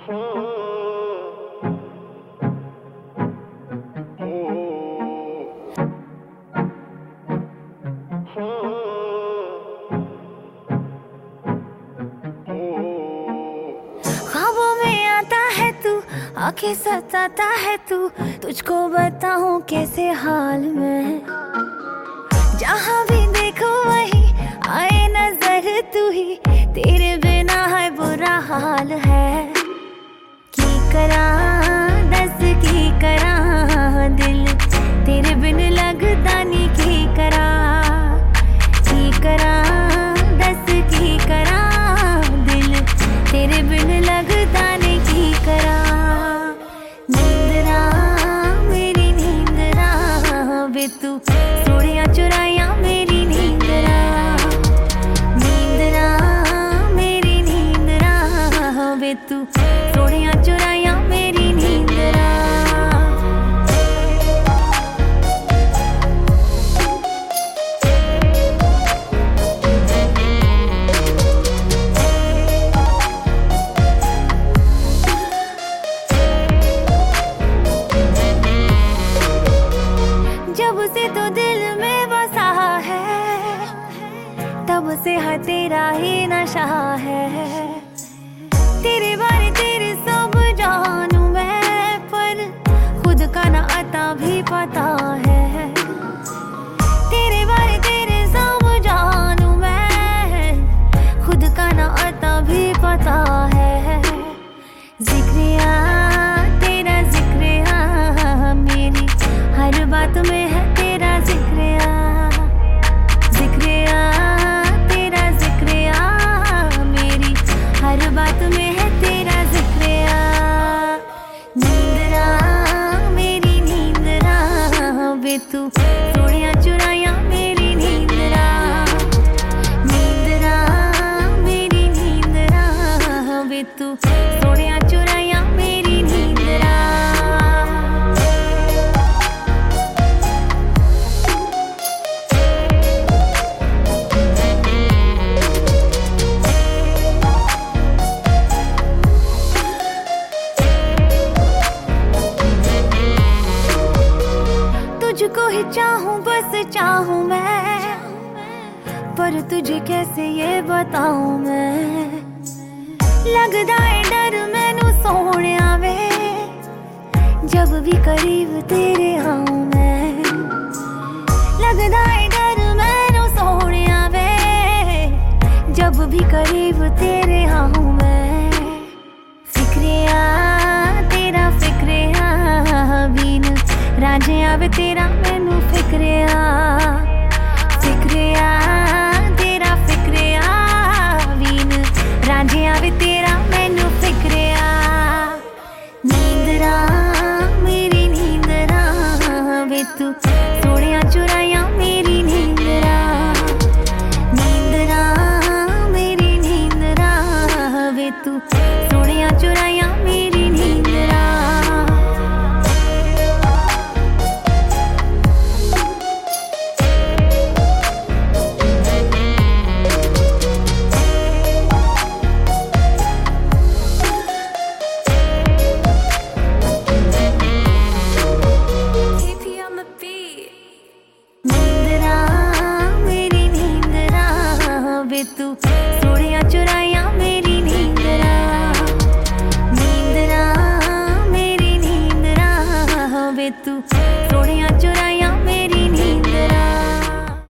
ख्वाबों में आता है तू, आंखें सताता है तू, तुझको बताऊं कैसे हाल में। जहां भी देखो वही आए नजर तू ही, तेरे बिना है बुरा हाल है। की करा दस की करा दिल तेरे बिन लगता नहीं, की करा दस की करा दिल तेरे बिन लगता नहीं, की करा। नींदरा मेरी नींदरा वे तू सोड़िया चुराया मेरी नींदरा। नींदरा मेरी नींदरा वे तू सोड़िया चुराया मेरी नींदरा। जब से तो दिल में बसा है, तब से है तेरा ही नशा है। तेरे बारे तेरे सब जानू मैं, पर खुद का ना आता भी पता है। तेरे बारे तेरे सब जानू मैं, खुद का ना आता भी पता है। जिक्रिया तेरा जिक्रिया मेरी हर बात में है तेरा जिक्रिया। जिक्रिया तेरा जिक्रिया मेरी हर बात में है तेरा जिक्रिया। नींदरा मेरी नींदरा वे तू सोड़िया चुराया मेरी नींदरा। नींदरा मेरी नींदरा वे तू सोड़िया चुराया मेरी नींदरा। तुझको ही चाहूं बस चाहूं मैं, पर तुझे कैसे ये बताऊं मैं। लगदा है डर मैनू सोहणिया वे, जब भी करीब तेरे आऊं मैं। लगदा है डर मैनू सोहणिया वे, जब भी करीब तेरे आऊं मैं। फिक्रिया तेरा फिक्रिया बीन राजे आवे तेरा मैनू फिक्रिया।